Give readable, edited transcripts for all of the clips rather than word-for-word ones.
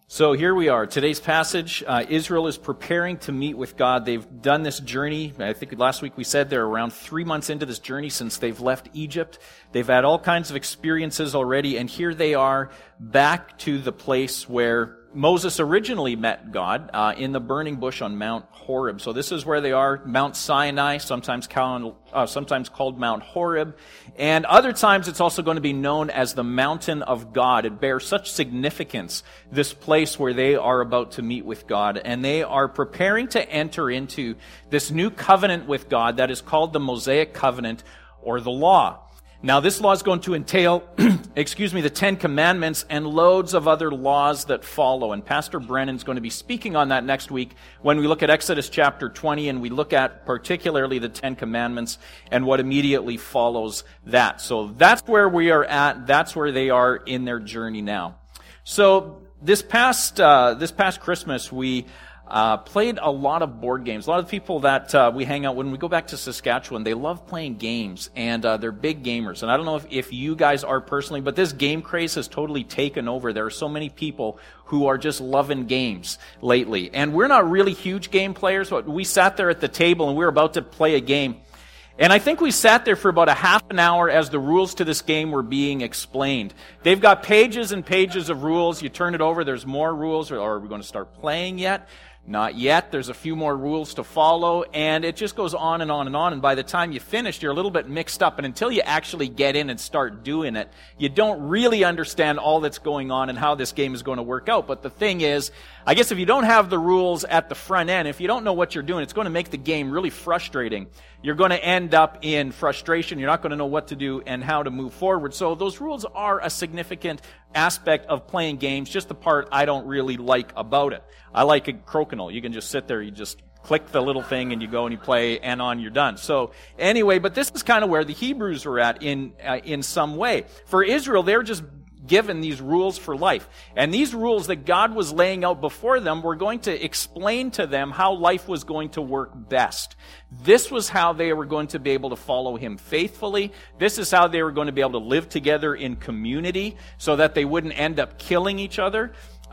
So here we are. Today's passage, Israel is preparing to meet with God. They've done this journey. I think last week we said they're around 3 months into this journey since they've left Egypt. They've had all kinds of experiences already, and here they are back to the place where Moses originally met God in the burning bush on Mount Horeb. So this is where they are, Mount Sinai, sometimes called Mount Horeb. And other times it's also going to be known as the Mountain of God. It bears such significance, this place where they are about to meet with God. And they are preparing to enter into this new covenant with God that is called the Mosaic Covenant or the Law. Now, this law is going to entail, the 10 Commandments and loads of other laws that follow. And Pastor Brennan's going to be speaking on that next week when we look at Exodus chapter 20 and we look at particularly the 10 Commandments and what immediately follows that. So that's where we are at. That's where they are in their journey now. So this past Christmas, we played a lot of board games. A lot of people that we hang out when we go back to Saskatchewan, they love playing games, and they're big gamers. And I don't know if you guys are personally, but this game craze has totally taken over. There are so many people who are just loving games lately. And we're not really huge game players, but we sat there at the table and we were about to play a game. And I think we sat there for about a half an hour as the rules to this game were being explained. They've got pages and pages of rules. You turn it over, there's more rules. Or are we going to start playing yet? Not yet. There's a few more rules to follow, and it just goes on and on and on. And by the time you finish, you're a little bit mixed up. And until you actually get in and start doing it, you don't really understand all that's going on and how this game is going to work out. But the thing is, I guess if you don't have the rules at the front end, if you don't know what you're doing, it's going to make the game really frustrating. You're going to end up in frustration. You're not going to know what to do and how to move forward. So those rules are a significant aspect of playing games, just the part I don't really like about it. I like a crokinole. You can just sit there, you just click the little thing and you go and you play and on you're done. So anyway, but this is kind of where the Hebrews were at in some way. For Israel, they're just given these rules for life. And these rules that God was laying out before them were going to explain to them how life was going to work best. This was how they were going to be able to follow Him faithfully. This is how they were going to be able to live together in community so that they wouldn't end up killing each other.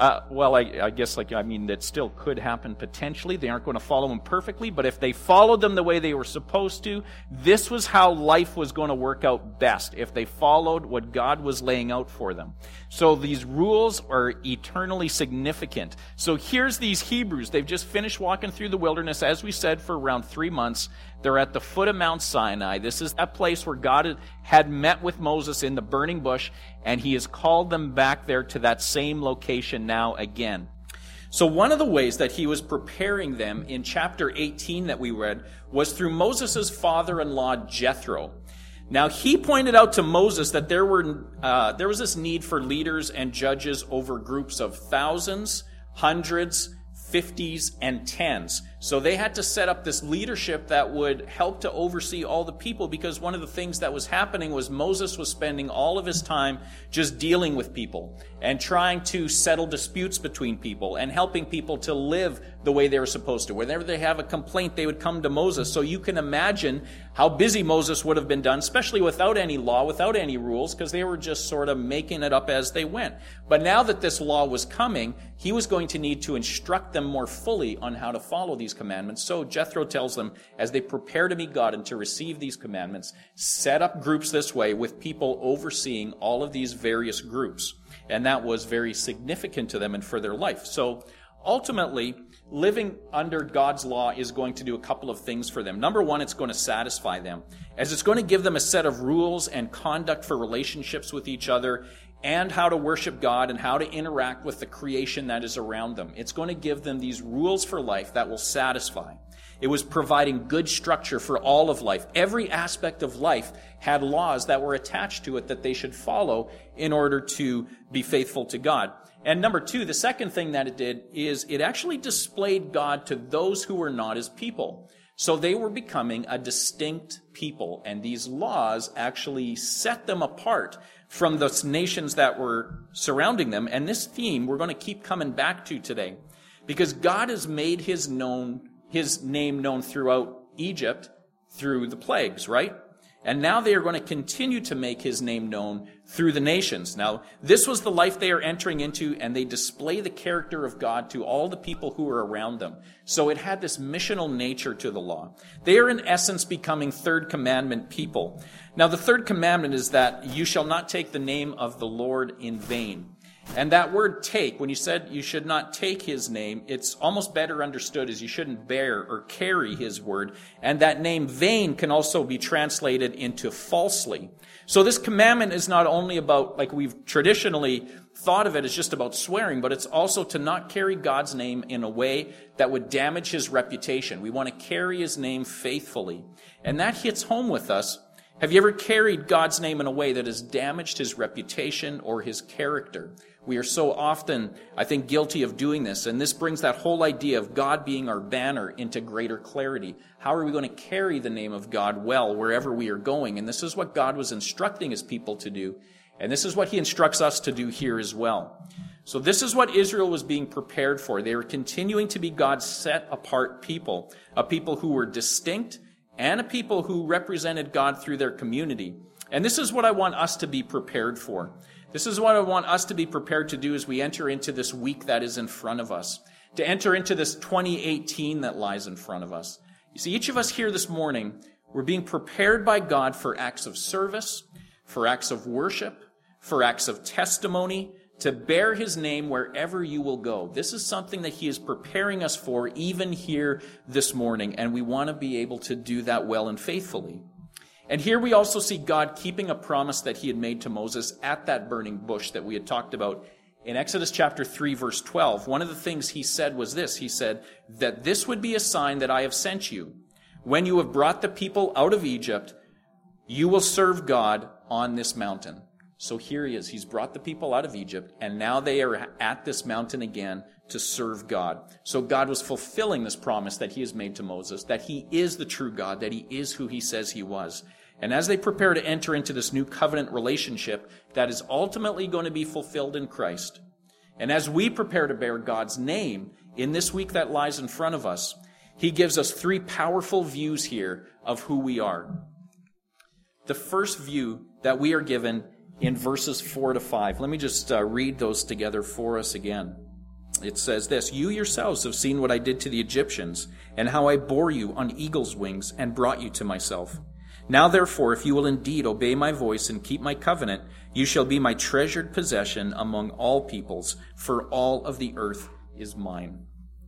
I guess that still could happen potentially. They aren't going to follow Him perfectly, but if they followed them the way they were supposed to, this was how life was going to work out best, if they followed what God was laying out for them. So these rules are eternally significant. So here's these Hebrews. They've just finished walking through the wilderness, as we said, for around 3 months. They're at the foot of Mount Sinai. This is that place where God had met with Moses in the burning bush, and He has called them back there to that same location now again. So one of the ways that He was preparing them in chapter 18 that we read was through Moses' father-in-law Jethro. Now, he pointed out to Moses that there was this need for leaders and judges over groups of thousands, hundreds, 50s, and 10s. So they had to set up this leadership that would help to oversee all the people, because one of the things that was happening was Moses was spending all of his time just dealing with people and trying to settle disputes between people and helping people to live the way they were supposed to. Whenever they have a complaint, they would come to Moses. So you can imagine how busy Moses would have been done, especially without any law, without any rules, because they were just sort of making it up as they went. But now that this law was coming, he was going to need to instruct them more fully on how to follow these commandments. So Jethro tells them, as they prepare to meet God and to receive these commandments, set up groups this way with people overseeing all of these various groups. And that was very significant to them and for their life. So ultimately, living under God's law is going to do a couple of things for them. Number one, it's going to satisfy them, as it's going to give them a set of rules and conduct for relationships with each other, and how to worship God and how to interact with the creation that is around them. It's going to give them these rules for life that will satisfy. It was providing good structure for all of life. Every aspect of life had laws that were attached to it that they should follow in order to be faithful to God. And number two, the second thing that it did is it actually displayed God to those who were not His people. So they were becoming a distinct people, and these laws actually set them apart from the nations that were surrounding them. And this theme we're going to keep coming back to today, because God has made His name known throughout Egypt through the plagues, right? And now they are going to continue to make his name known through the nations. Now, this was the life they are entering into, and they display the character of God to all the people who are around them. So it had this missional nature to the law. They are in essence becoming third commandment people. Now, the third commandment is that you shall not take the name of the Lord in vain. And that word take, when you said you should not take his name, it's almost better understood as you shouldn't bear or carry his word. And that name vain can also be translated into falsely. So this commandment is not only about, like we've traditionally thought of it as just about swearing, but it's also to not carry God's name in a way that would damage his reputation. We want to carry his name faithfully. And that hits home with us. Have you ever carried God's name in a way that has damaged his reputation or his character? We are so often, I think, guilty of doing this, and this brings that whole idea of God being our banner into greater clarity. How are we going to carry the name of God well wherever we are going? And this is what God was instructing his people to do, and this is what he instructs us to do here as well. So this is what Israel was being prepared for. They were continuing to be God's set-apart people, a people who were distinct, and a people who represented God through their community. And this is what I want us to be prepared for. This is what I want us to be prepared to do as we enter into this week that is in front of us, to enter into this 2018 that lies in front of us. You see, each of us here this morning, we're being prepared by God for acts of service, for acts of worship, for acts of testimony, to bear his name wherever you will go. This is something that he is preparing us for even here this morning, and we want to be able to do that well and faithfully. And here we also see God keeping a promise that he had made to Moses at that burning bush that we had talked about in Exodus chapter 3, verse 12. One of the things he said was this. He said that this would be a sign that I have sent you. When you have brought the people out of Egypt, you will serve God on this mountain. So here he is. He's brought the people out of Egypt, and now they are at this mountain again to serve God. So God was fulfilling this promise that he has made to Moses, that he is the true God, that he is who he says he was. And as they prepare to enter into this new covenant relationship that is ultimately going to be fulfilled in Christ, and as we prepare to bear God's name in this week that lies in front of us, he gives us three powerful views here of who we are. The first view that we are given in verses 4 to 5. Let me just read those together for us again. It says this, you yourselves have seen what I did to the Egyptians, and how I bore you on eagle's wings and brought you to myself. Now therefore, if you will indeed obey my voice and keep my covenant, you shall be my treasured possession among all peoples, for all of the earth is mine.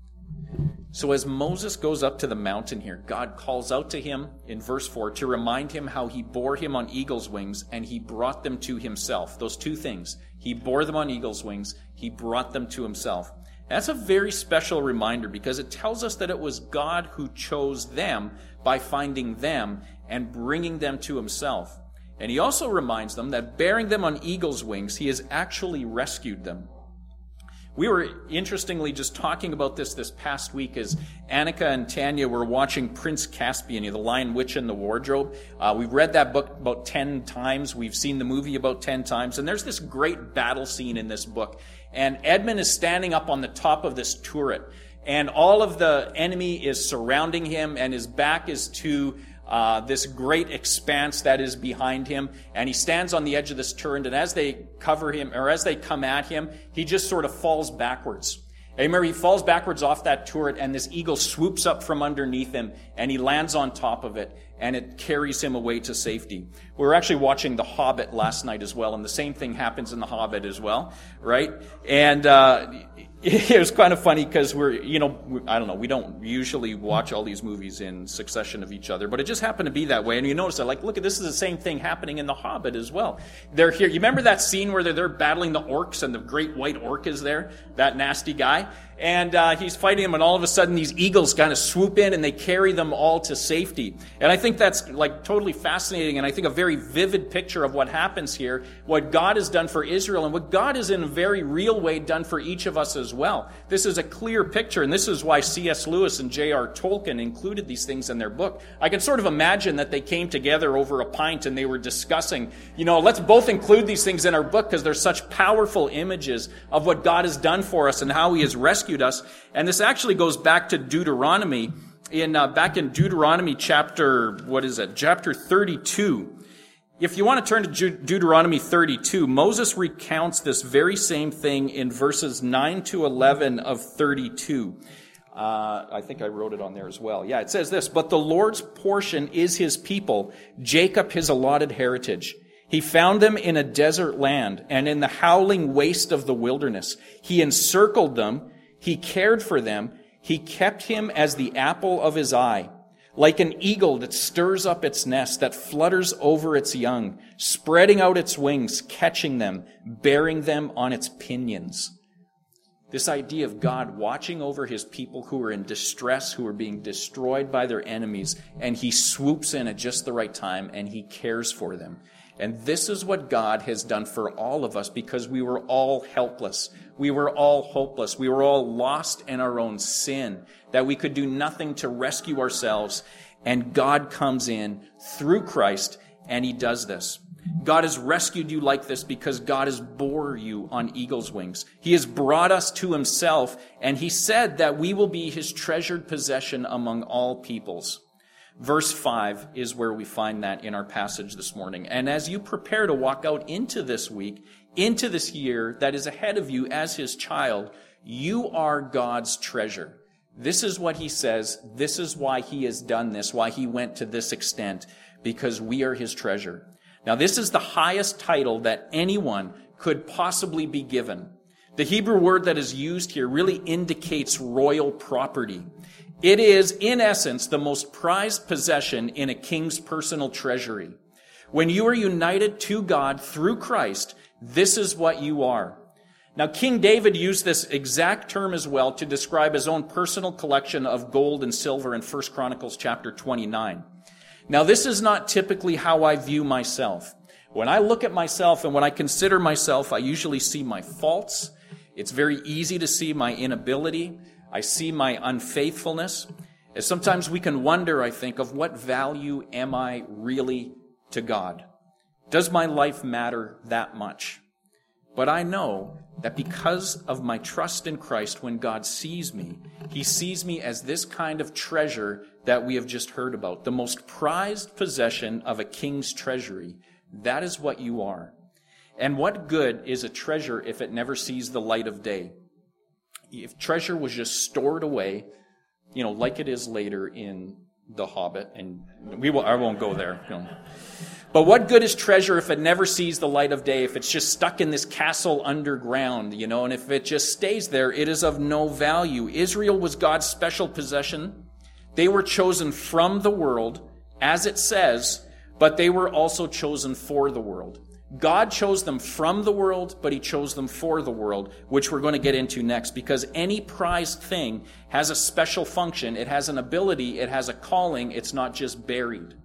So as Moses goes up to the mountain here, God calls out to him in verse 4 to remind him how he bore him on eagle's wings and he brought them to himself. Those two things. He bore them on eagle's wings. He brought them to himself. That's a very special reminder because it tells us that it was God who chose them by finding them and bringing them to himself. And he also reminds them that bearing them on eagle's wings, he has actually rescued them. We were, interestingly, just talking about this past week as Annika and Tanya were watching Prince Caspian, The Lion, Witch, and the Wardrobe. We've read that book about 10 times. We've seen the movie about 10 times. And there's this great battle scene in this book. And Edmund is standing up on the top of this turret. And all of the enemy is surrounding him, and his back is to this great expanse that is behind him, and he stands on the edge of this turret, and as they cover him, or as they come at him, he just sort of falls backwards. And remember, he falls backwards off that turret, and this eagle swoops up from underneath him, and he lands on top of it, and it carries him away to safety. We were actually watching The Hobbit last night as well, and the same thing happens in The Hobbit as well, right? And it was kind of funny because we don't usually watch all these movies in succession of each other, but it just happened to be that way. And you notice that, like, look, this is the same thing happening in The Hobbit as well. They're here. You remember that scene where they're battling the orcs and the great white orc is there, that nasty guy? And he's fighting him, and all of a sudden these eagles kind of swoop in and they carry them all to safety. And I think that's like totally fascinating, and I think a very vivid picture of what happens here, what God has done for Israel, and what God has in a very real way done for each of us as well. This is a clear picture, and this is why C.S. Lewis and J.R. Tolkien included these things in their book. I can sort of imagine that they came together over a pint and they were discussing, let's both include these things in our book because they're such powerful images of what God has done for us and how he has rescued us. And this actually goes back to Deuteronomy back in Deuteronomy chapter 32. If you want to turn to Deuteronomy 32, Moses recounts this very same thing in verses 9 to 11 of 32. I think I wrote it on there as well. Yeah, it says this, "But the Lord's portion is his people, Jacob his allotted heritage. He found them in a desert land and in the howling waste of the wilderness. He encircled them. He cared for them. He kept him as the apple of his eye. Like an eagle that stirs up its nest, that flutters over its young, spreading out its wings, catching them, bearing them on its pinions." This idea of God watching over his people who are in distress, who are being destroyed by their enemies, and he swoops in at just the right time and he cares for them. And this is what God has done for all of us because we were all helpless. We were all hopeless. We were all lost in our own sin, that we could do nothing to rescue ourselves. And God comes in through Christ and he does this. God has rescued you like this because God has bore you on eagle's wings. He has brought us to himself, and he said that we will be his treasured possession among all peoples. Verse 5 is where we find that in our passage this morning. And as you prepare to walk out into this week, into this year that is ahead of you as his child, you are God's treasure. This is what he says. This is why he has done this, why he went to this extent, because we are his treasure. Now, this is the highest title that anyone could possibly be given. The Hebrew word that is used here really indicates royal property. It is, in essence, the most prized possession in a king's personal treasury. When you are united to God through Christ, this is what you are. Now, King David used this exact term as well to describe his own personal collection of gold and silver in 1 Chronicles chapter 29. Now, this is not typically how I view myself. When I look at myself and when I consider myself, I usually see my faults. It's very easy to see my inability. I see my unfaithfulness. And sometimes we can wonder, I think, of what value am I really to God? Does my life matter that much? But I know that because of my trust in Christ, when God sees me, he sees me as this kind of treasure that we have just heard about, the most prized possession of a king's treasury. That is what you are. And what good is a treasure if it never sees the light of day? If treasure was just stored away, like it is later in The Hobbit, and I won't go there. But what good is treasure if it never sees the light of day, if it's just stuck in this castle underground, and if it just stays there, it is of no value. Israel was God's special possession. They were chosen from the world, as it says, but they were also chosen for the world. God chose them from the world, but he chose them for the world, which we're going to get into next, because any prized thing has a special function. It has an ability. It has a calling. It's not just buried.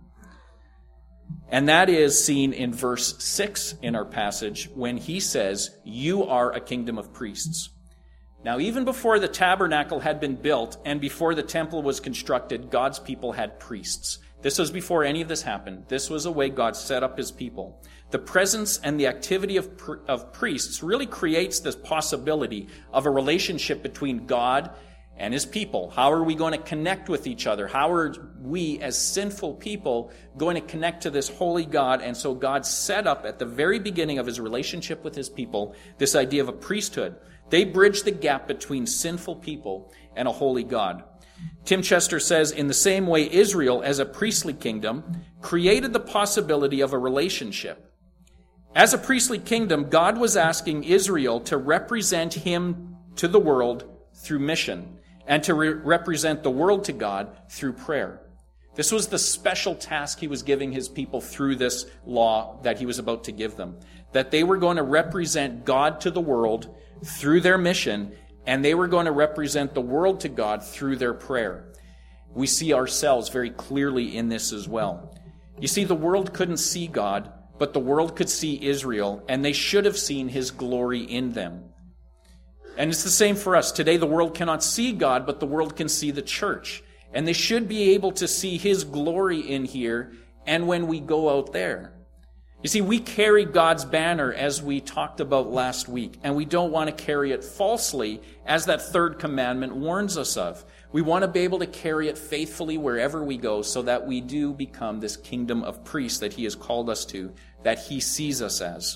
And that is seen in verse 6 in our passage when he says, "You are a kingdom of priests." Now, even before the tabernacle had been built and before the temple was constructed, God's people had priests. This was before any of this happened. This was a way God set up his people. The presence and the activity of priests really creates this possibility of a relationship between God and his people. How are we going to connect with each other? How are we as sinful people going to connect to this holy God? And so God set up at the very beginning of his relationship with his people this idea of a priesthood. They bridge the gap between sinful people and a holy God. Tim Chester says, in the same way, Israel, as a priestly kingdom, created the possibility of a relationship. As a priestly kingdom, God was asking Israel to represent him to the world through mission, and to represent the world to God through prayer. This was the special task he was giving his people through this law that he was about to give them, that they were going to represent God to the world through their mission, and they were going to represent the world to God through their prayer. We see ourselves very clearly in this as well. You see, the world couldn't see God, but the world could see Israel, and they should have seen his glory in them. And it's the same for us. Today, the world cannot see God, but the world can see the church. And they should be able to see his glory in here and when we go out there. You see, we carry God's banner as we talked about last week, and we don't want to carry it falsely, as that third commandment warns us of. We want to be able to carry it faithfully wherever we go so that we do become this kingdom of priests that he has called us to, that he sees us as.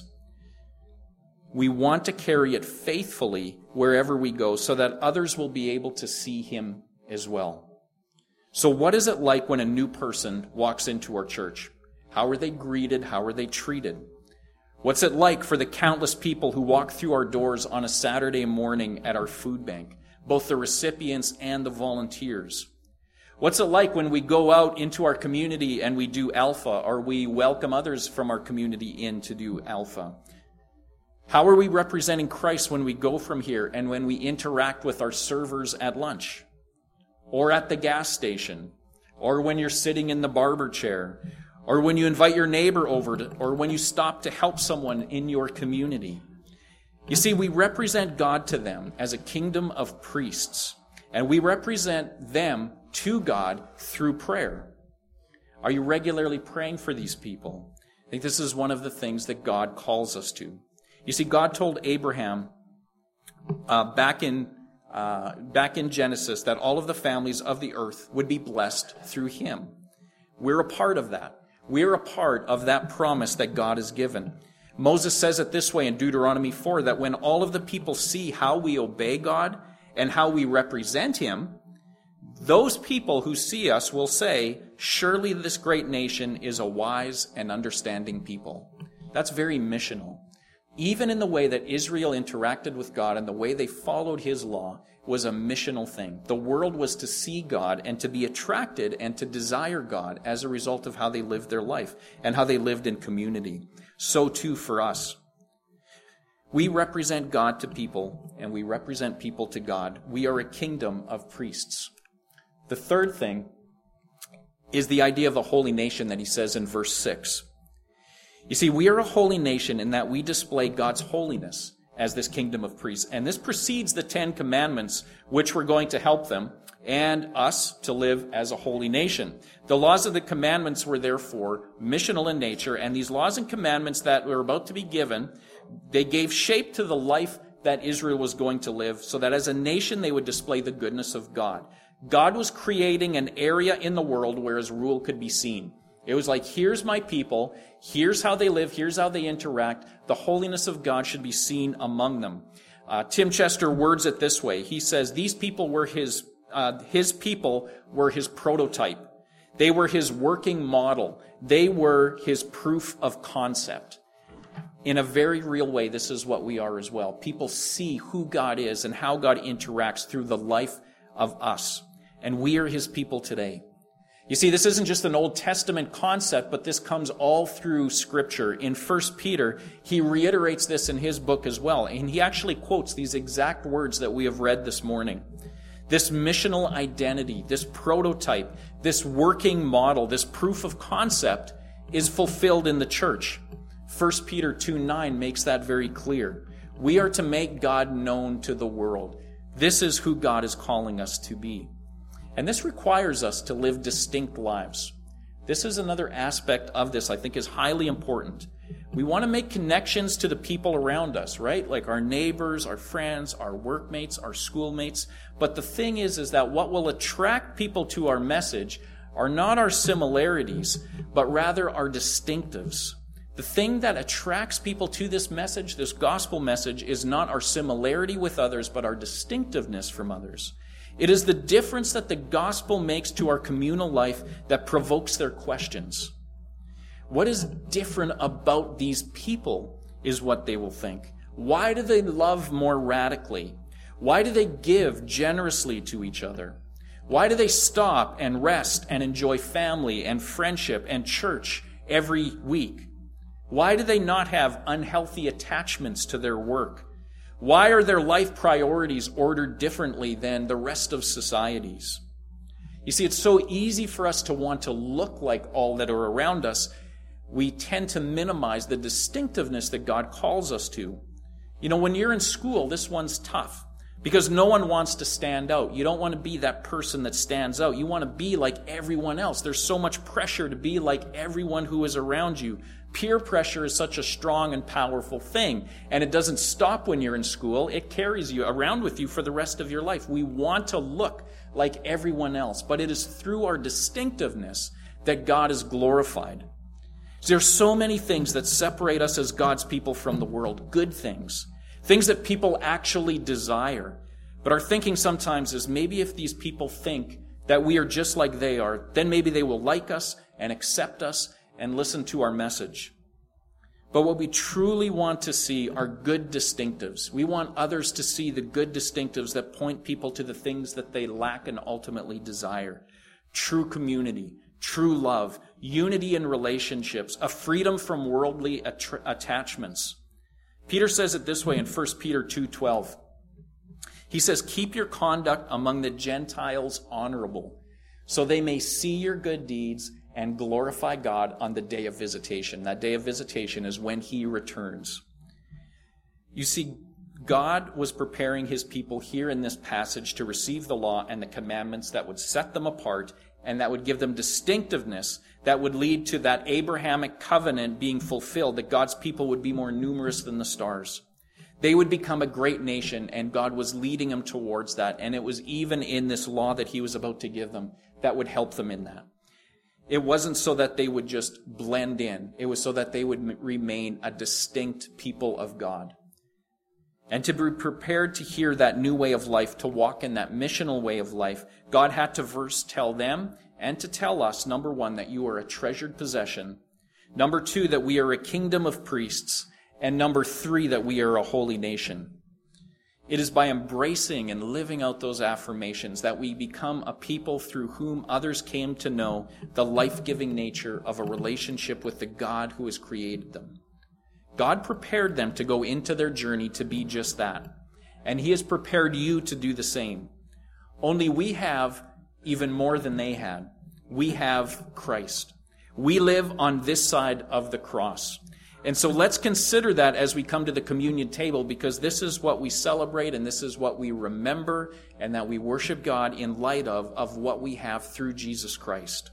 We want to carry it faithfully wherever we go so that others will be able to see him as well. So what is it like when a new person walks into our church? How are they greeted? How are they treated? What's it like for the countless people who walk through our doors on a Saturday morning at our food bank, both the recipients and the volunteers? What's it like when we go out into our community and we do Alpha, or we welcome others from our community in to do Alpha? How are we representing Christ when we go from here and when we interact with our servers at lunch, or at the gas station, or when you're sitting in the barber chair, or when you invite your neighbor over, or when you stop to help someone in your community? You see, we represent God to them as a kingdom of priests, and we represent them to God through prayer. Are you regularly praying for these people? I think this is one of the things that God calls us to. You see, God told Abraham back in Genesis that all of the families of the earth would be blessed through him. We're a part of that. We're a part of that promise that God has given. Moses says it this way in Deuteronomy 4, that when all of the people see how we obey God and how we represent him, those people who see us will say, surely this great nation is a wise and understanding people. That's very missional. Even in the way that Israel interacted with God and the way they followed his law was a missional thing. The world was to see God and to be attracted and to desire God as a result of how they lived their life and how they lived in community. So too for us. We represent God to people and we represent people to God. We are a kingdom of priests. The third thing is the idea of a holy nation that he says in verse 6. You see, we are a holy nation in that we display God's holiness as this kingdom of priests. And this precedes the 10 Commandments, which were going to help them and us to live as a holy nation. The laws of the commandments were therefore missional in nature, and these laws and commandments that were about to be given, they gave shape to the life that Israel was going to live, so that as a nation they would display the goodness of God. God was creating an area in the world where his rule could be seen. It was like, here's my people, here's how they live, here's how they interact. The holiness of God should be seen among them. Tim Chester words it this way. He says, these people were his people were his prototype. They were his working model. They were his proof of concept. In a very real way, this is what we are as well. People see who God is and how God interacts through the life of us. And we are his people today. You see, this isn't just an Old Testament concept, but this comes all through Scripture. In 1 Peter, he reiterates this in his book as well, and he actually quotes these exact words that we have read this morning. This missional identity, this prototype, this working model, this proof of concept is fulfilled in the church. 1 Peter 2:9 makes that very clear. We are to make God known to the world. This is who God is calling us to be. And this requires us to live distinct lives. This is another aspect of this I think is highly important. We want to make connections to the people around us, right? Like our neighbors, our friends, our workmates, our schoolmates. But the thing is that what will attract people to our message are not our similarities, but rather our distinctives. The thing that attracts people to this message, this gospel message, is not our similarity with others, but our distinctiveness from others. It is the difference that the gospel makes to our communal life that provokes their questions. What is different about these people is what they will think. Why do they love more radically? Why do they give generously to each other? Why do they stop and rest and enjoy family and friendship and church every week? Why do they not have unhealthy attachments to their work? Why are their life priorities ordered differently than the rest of society's? You see, it's so easy for us to want to look like all that are around us. We tend to minimize the distinctiveness that God calls us to. You know, when you're in school, this one's tough because no one wants to stand out. You don't want to be that person that stands out. You want to be like everyone else. There's so much pressure to be like everyone who is around you. Peer pressure is such a strong and powerful thing, and it doesn't stop when you're in school. It carries you around with you for the rest of your life. We want to look like everyone else, but it is through our distinctiveness that God is glorified. There's so many things that separate us as God's people from the world, good things that people actually desire. But our thinking sometimes is maybe if these people think that we are just like they are, then maybe they will like us and accept us and listen to our message. But what we truly want to see are good distinctives. We want others to see the good distinctives that point people to the things that they lack and ultimately desire. True community, true love, unity in relationships, a freedom from worldly attachments. Peter says it this way in 1 Peter 2:12. He says, "Keep your conduct among the Gentiles honorable, so they may see your good deeds and glorify God on the day of visitation." That day of visitation is when he returns. You see, God was preparing his people here in this passage to receive the law and the commandments that would set them apart and that would give them distinctiveness that would lead to that Abrahamic covenant being fulfilled, that God's people would be more numerous than the stars. They would become a great nation, and God was leading them towards that. And it was even in this law that he was about to give them that would help them in that. It wasn't so that they would just blend in. It was so that they would remain a distinct people of God. And to be prepared to hear that new way of life, to walk in that missional way of life, God had to first tell them and to tell us, number one, that you are a treasured possession. Number two, that we are a kingdom of priests. And number three, that we are a holy nation. It is by embracing and living out those affirmations that we become a people through whom others came to know the life-giving nature of a relationship with the God who has created them. God prepared them to go into their journey to be just that. And he has prepared you to do the same. Only we have even more than they had. We have Christ. We live on this side of the cross. And so let's consider that as we come to the communion table, because this is what we celebrate and this is what we remember and that we worship God in light of what we have through Jesus Christ.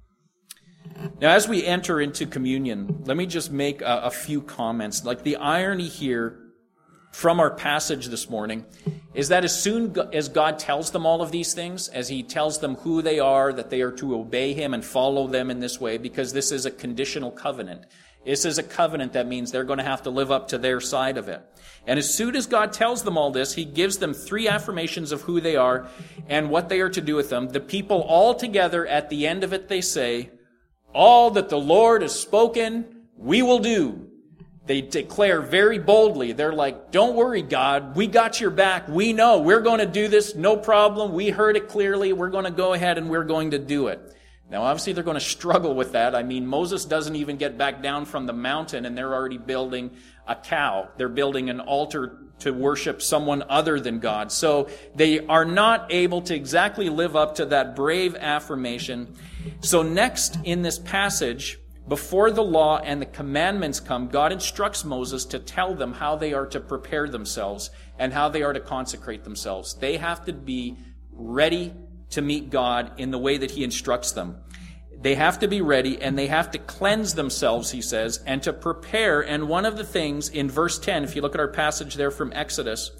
Now, as we enter into communion, let me just make a few comments. Like the irony here from our passage this morning is that as soon as God tells them all of these things, as he tells them who they are, that they are to obey him and follow them in this way, because this is a conditional covenant. This is a covenant that means they're going to have to live up to their side of it. And as soon as God tells them all this, he gives them three affirmations of who they are and what they are to do with them. The people all together at the end of it, they say, "All that the Lord has spoken, we will do." They declare very boldly. They're like, "Don't worry, God. We got your back. We know we're going to do this. No problem. We heard it clearly. We're going to go ahead and we're going to do it." Now, obviously, they're going to struggle with that. I mean, Moses doesn't even get back down from the mountain, and they're already building a cow. They're building an altar to worship someone other than God. So they are not able to exactly live up to that brave affirmation. So next in this passage, before the law and the commandments come, God instructs Moses to tell them how they are to prepare themselves and how they are to consecrate themselves. They have to be ready to meet God in the way that he instructs them. They have to be ready and they have to cleanse themselves, he says, and to prepare. And one of the things in verse 10, if you look at our passage there from Exodus,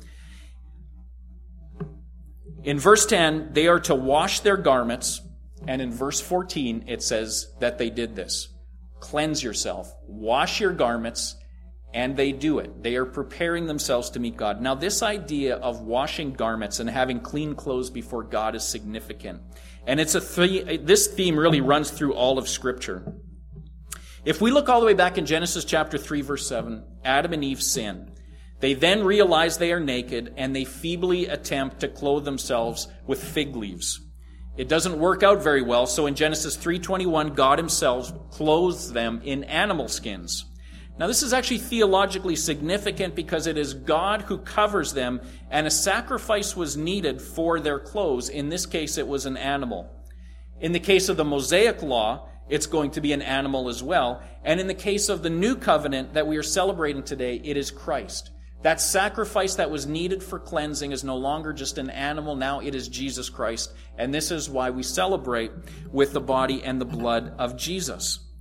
in verse 10, they are to wash their garments. And in verse 14, it says that they did this. Cleanse yourself, wash your garments, and they do it. They are preparing themselves to meet God. Now, this idea of washing garments and having clean clothes before God is significant. And this theme really runs through all of Scripture. If we look all the way back in Genesis chapter 3, verse 7, Adam and Eve sin. They then realize they are naked, and they feebly attempt to clothe themselves with fig leaves. It doesn't work out very well, so in Genesis 3:21, God himself clothes them in animal skins. Now, this is actually theologically significant because it is God who covers them, and a sacrifice was needed for their clothes. In this case, it was an animal. In the case of the Mosaic law, it's going to be an animal as well. And in the case of the new covenant that we are celebrating today, it is Christ. That sacrifice that was needed for cleansing is no longer just an animal. Now it is Jesus Christ. And this is why we celebrate with the body and the blood of Jesus.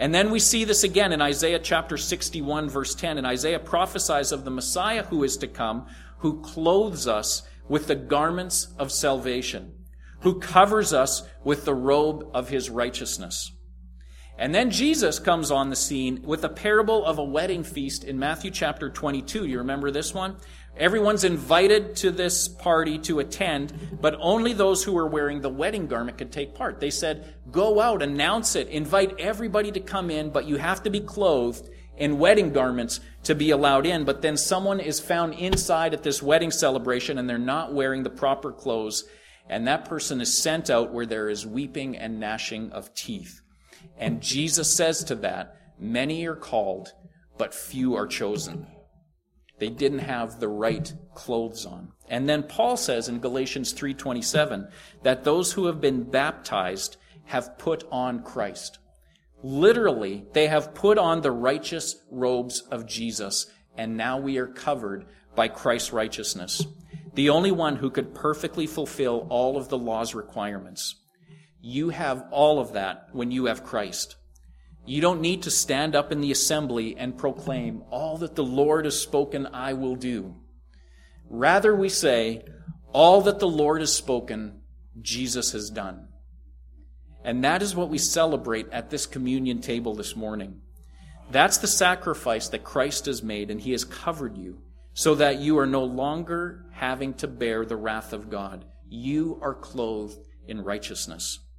And then we see this again in Isaiah chapter 61, verse 10. And Isaiah prophesies of the Messiah who is to come, who clothes us with the garments of salvation, who covers us with the robe of his righteousness. And then Jesus comes on the scene with a parable of a wedding feast in Matthew chapter 22. Do you remember this one? Everyone's invited to this party to attend, but only those who are wearing the wedding garment could take part. They said, go out, announce it, invite everybody to come in, but you have to be clothed in wedding garments to be allowed in. But then someone is found inside at this wedding celebration and they're not wearing the proper clothes, and that person is sent out where there is weeping and gnashing of teeth. And Jesus says to that, many are called, but few are chosen. They didn't have the right clothes on. And then Paul says in Galatians 3:27 that those who have been baptized have put on Christ. Literally, they have put on the righteous robes of Jesus, and now we are covered by Christ's righteousness, the only one who could perfectly fulfill all of the law's requirements. You have all of that when you have Christ. You don't need to stand up in the assembly and proclaim, all that the Lord has spoken, I will do. Rather, we say, all that the Lord has spoken, Jesus has done. And that is what we celebrate at this communion table this morning. That's the sacrifice that Christ has made, and he has covered you so that you are no longer having to bear the wrath of God. You are clothed in righteousness.